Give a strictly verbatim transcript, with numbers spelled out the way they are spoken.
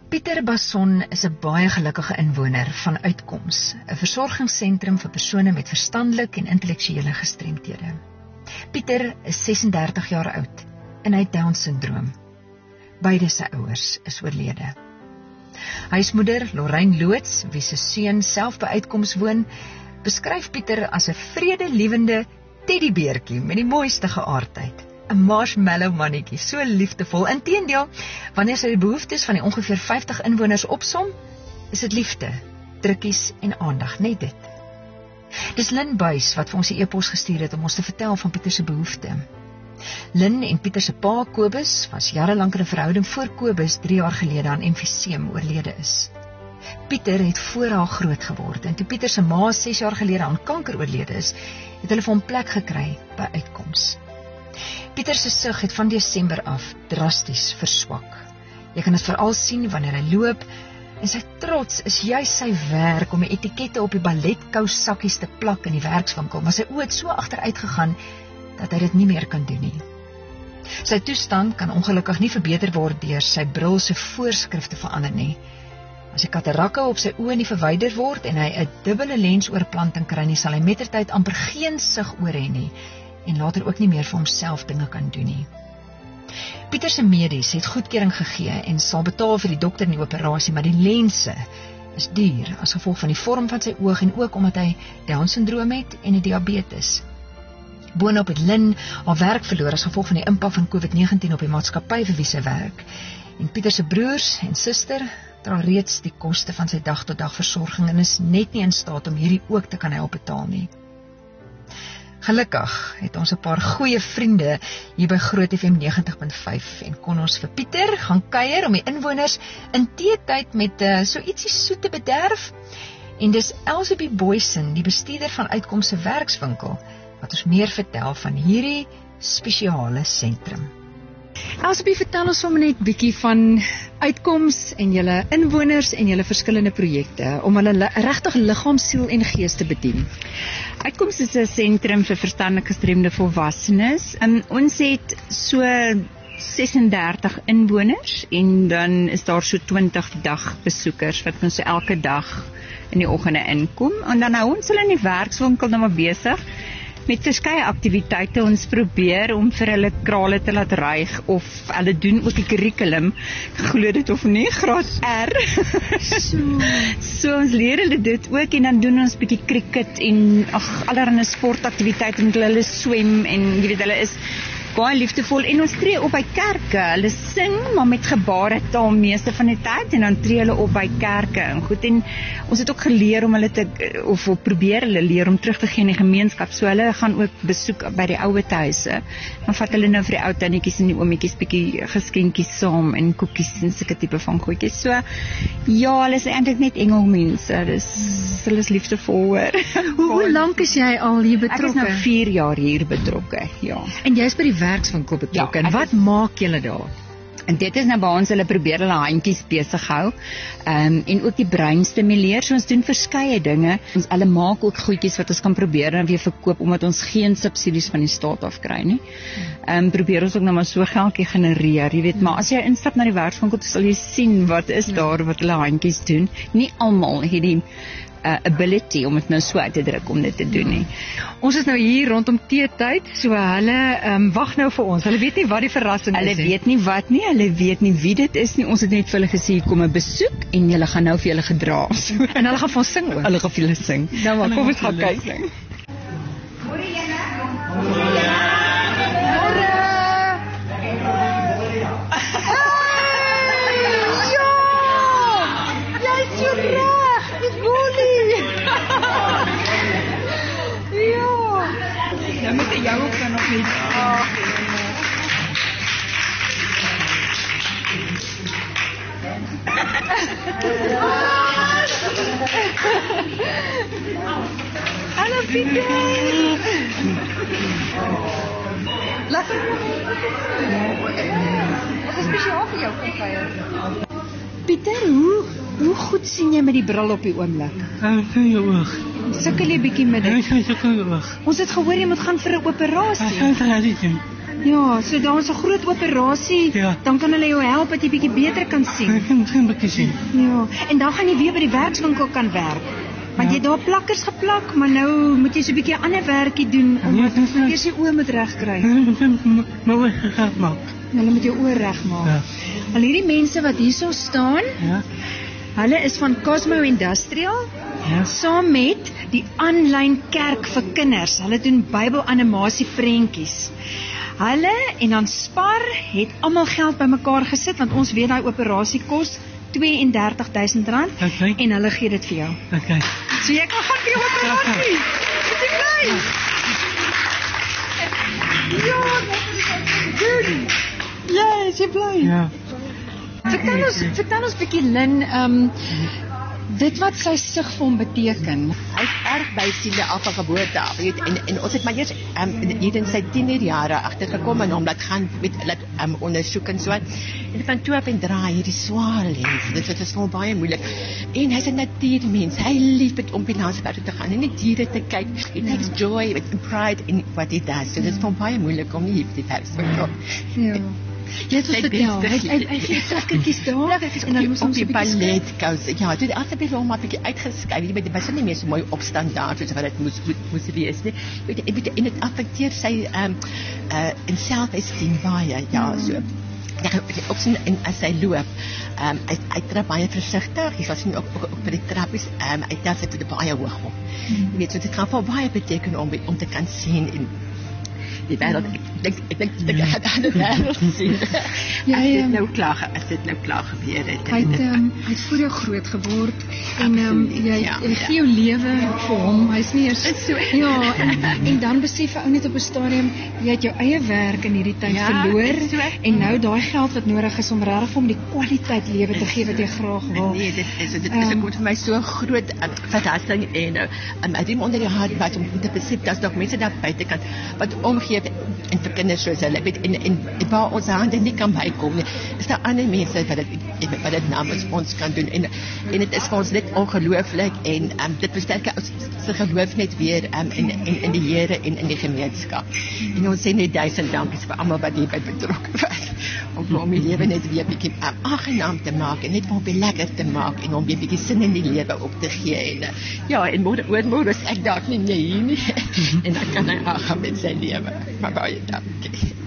Pieter Basson is 'n baie gelukkige inwoner van Uitkoms, 'n versorgingssentrum vir persone met verstandelike en intellektuele gestremthede. Pieter is sesendertig jaar oud en hy het Down-sindroom. Beide sy ouers is oorlede. Huismoeder Lorraine Loots, wie se seun self by Uitkoms woon, beskryf Pieter as 'n vredelewende teddybeertjie met die mooiste geaardheid. 'n marshmallow mannetjie, so liefdevol. Inteendeel, wanneer sy die behoeftes van die ongeveer vyftig inwoners opsom, is dit liefde, drukkies en aandag, net dit. Dis Lynn Buys wat vir ons die e-pos gestuur het om ons te vertel van Pieter se behoefte. Lynn en Pieter se pa Kobus was jarelank in 'n verhouding voor Kobus drie jaar gelede aan emfyseem oorlede is. Pieter het voor haar groot geword en toe Pieter se ma ses jaar gelede aan kanker oorlede is, het hulle vir hom plek gekry by Uitkoms. Pieter se sig het van Desember af drasties verswak. Jy kan dit veral sien wanneer hy loop, en sy trots is juis sy werk om die etikette op die balletkoussakkies te plak in die werkswinkel, maar sy oë het so agteruit gegaan dat hy dit nie meer kan doen nie. Sy toestand kan ongelukkig nie verbeter word deur sy bril se voorskrifte verander nie. As die katarakke op sy oë nie verwyder word en hy 'n dubbele lensoorplanting kry nie, sal hy mettertyd amper geen sig oor hê nie en later ook nie meer vir homself dinge kan doen nie. Pieter se medies het goedkeuring gegee en sal betaal vir die dokter in die operasie, maar die lense is duur as gevolg van die vorm van sy oog en ook omdat hy Down-sindroom het en 'n diabetes. Boonop het Lynn haar werk verloor as gevolg van die impak van COVID negentien op die maatskappy vir wie sy werk. En Pieter se broers en suster dra reeds die koste van sy dag-tot-dag versorging en is net nie in staat om hierdie ook te kan help betaal nie. Gelukkig het ons 'n paar goeie vriende hier by Groot F M negentig punt vyf en kon ons vir Pieter gaan kuier om die inwoners in teetyd met uh, so ietsie soet te bederf. En dis Elsabie Boysen, die bestuurder van Uitkoms se werkswinkel, wat ons meer vertel van hierdie spesiale sentrum. Elsabie, vertel ons sommer net bietjie van Uitkoms en julle inwoners en julle verskillende projekte om hulle regtig liggaam, siel en gees te bedien. Uitkoms is 'n sentrum vir verstandelik gestremde volwassenes. En ons het so sesendertig inwoners en dan is daar so twintig dagbesoekers wat ons so elke dag in die oggende inkom. En dan hou ons hulle in die werkswinkel nou maar besig met verskeie aktiwiteite. Ons probeer om vir hulle krale te laat ryg of hulle doen ook die kurrikulum, glo dit of nie, graad R. so. so ons leer hulle dit ook en dan doen ons bietjie cricket en ag allerlei sportaktiwiteite met hulle, hulle swem en jy weet hulle is baie liefdevol en ons tree op by kerke. Hulle sing maar met gebaretaal meeste van die tyd en dan tree hulle op by kerke en goed. En ons het ook geleer om hulle te of probeer hulle leer om terug te gee in die gemeenskap. So hulle gaan ook besoek by die ouer huise. Dan vat hulle nou vir die ou tannetjies en die oometjies bietjie geskenkies saam en koekies en sulke tipe van goedjies. So ja, hulle is eintlik net engelmense. Dis hulle is liefdevol hoor. Hoe, hoe lank is jy al hier betrokke? Ek is nou vier jaar hier betrokke, ja. En jy's by die werkswinkel betrokke. Ja, en wat is, maak julle daar? En dit is nou waar ons hulle probeer hulle handjies besig hou. Um, en ook die brein stimuleer. So ons doen verskeie dinge. Ons hulle maak ook goedjies wat ons kan probeer en weer verkoop omdat ons geen subsidies van die staat af kry nie. Um, probeer ons ook nou maar so geldjie genereer, jy weet, maar as jy instap na die werkswinkel, sal jy sien wat is daar wat hulle handjies doen. Nie almal het die Uh, ability om dit nou so uit te druk om dit te doen nie. Ons is nou hier rondom teetyd, so hulle um, wag nou vir ons. Hulle weet nie wat die verrassing hulle is nie. Hulle weet nie wat nie, hulle weet nie wie dit is nie. Ons het net vir hulle gesê kom 'n besoek en julle gaan nou vir julle gedra. So, en hulle gaan vir ons sing ook. Hulle gaan vir julle sing. Nou maar, kom ons gaan kyk. Môre julle. Môre. Ja, met die jou ook dan nog niet. Oh. Hallo Pieter. Laat het Wat is speciaal vir jou kom kuier? Pieter, hoe, hoe goed sien jy met die bril op die oomblik? Ek sien jou oog. Sukkel jy bietjie met dit? Ek sien jou oog. Ons het gehoor jy moet gaan vir 'n operasie. Ek gaan dit doen. Ja, so daar is 'n groot operasie, Ja. dan kan hulle jou help dat jy bietjie beter kan sien. Ek kan geen bietjie sien. Ja, en dan gaan jy weer by die werkswinkel kan werk. Want jy het daar plakkers geplak, maar nou moet jy so 'n bietjie ander werkie doen om Ja, dis nou- eers jou oë moet regkry. Maar wat gaan maak? Hulle moet jou oë regmaak. Ja. Al hierdie mense wat hierso staan, Ja. hulle is van Cosmo Industrial, Ja. saam met die aanlyn kerk vir kinders. Hulle doen Bybelanimasie prentjies. Hulle en dan Spar het almal geld bymekaar gesit want ons weet daai operasie kos twee en dertig duisend rand Okay. en hulle gee dit vir jou. Okay. So jy kan gaan vir jou operasie. Is jy bly? Ja, goed. Ja, is jy bly? Ja. Vertel ons, vertel ons bietjie Lynn, ehm um, dit wat sy sug vir hom beteken. Hy's erg by siele af van geboorte af. Weet, en, en ons het maar eers um, hier in sy tienerjare agtergekom en hom laat gaan met laat um, ondersoek en so. En van toe af en draai hierdie swaar lens. Dit dit is vir hom baie moeilik. En hy's 'n natuurmens. Hy lief dit om by landswerk te gaan en net diere te kyk. He takes joy and pride in what he does. So dit is vir hom baie moeilik om nie hier te werk te kom. Ja. Jy het ons Sy vertel, beste hy hy- hy gee sakkertjies daar en dan moes op ons die 'n bietjie balletkous. Ja, toe altyd by hom 'n bietjie uitgeskryf. Jy weet, dit was nie meer so mooi op standaard soos wat dit moes moes, moes wees nie. Weet jy, weet jy, en dit affekteer sy ehm um, uh in selfesteem baie, ja, so. Ja, op sien en as hy loop, ehm um, hy hy trap baie versigtig. Jy sal sien ook ook, ook by die trappies, ehm um, hy tel sy voete baie hoog op. Jy weet, so dit gaan vir baie beteken om om te kan sien en die wêreld, ek dink ek dink ek gaan aan die wêreld sien. Ja, As ja. dit nou klaar, ge- as dit nou klaar gebeur het. Hy het um, hy het voor jou groot geword en ehm um, jy ja, jy ja. gee jou lewe vir hom. Hy's nie eers Is so. ja, en, en dan besef 'n ou net op 'n stadium jy het jou eie werk in hierdie tyd Ja, verloor is so. en nou daai geld wat nodig is om regtig vir hom die kwaliteit lewe te gee wat jy graag wil. Nee, dit is dit is Ehm, um, vir my so groot um, verrassing en uh, um, uit die onder die hart wat om te besef dat nog mense daar buitekant wat omgee en vir kinders soos hulle weet en en waar ons hande nie kan bykom nie. Is daar ander mense wat dit wat dit namens ons kan doen en en dit is vir ons net ongelooflik en um, dit versterk ons se geloof net weer um, in, in in die Here en in die gemeenskap. En ons sê net duisend dankies vir almal wat hierby betrokke was om vir hom die lewe net weer bietjie um, aangenaam te maak en net vir hom weer lekker te maak en hom weer bietjie sin in die lewe op te gee en uh, ja en môre oormôre is ek dalk nie meer hier nie en dan kan hy aangaan met sy lewe. Maar baie dankie.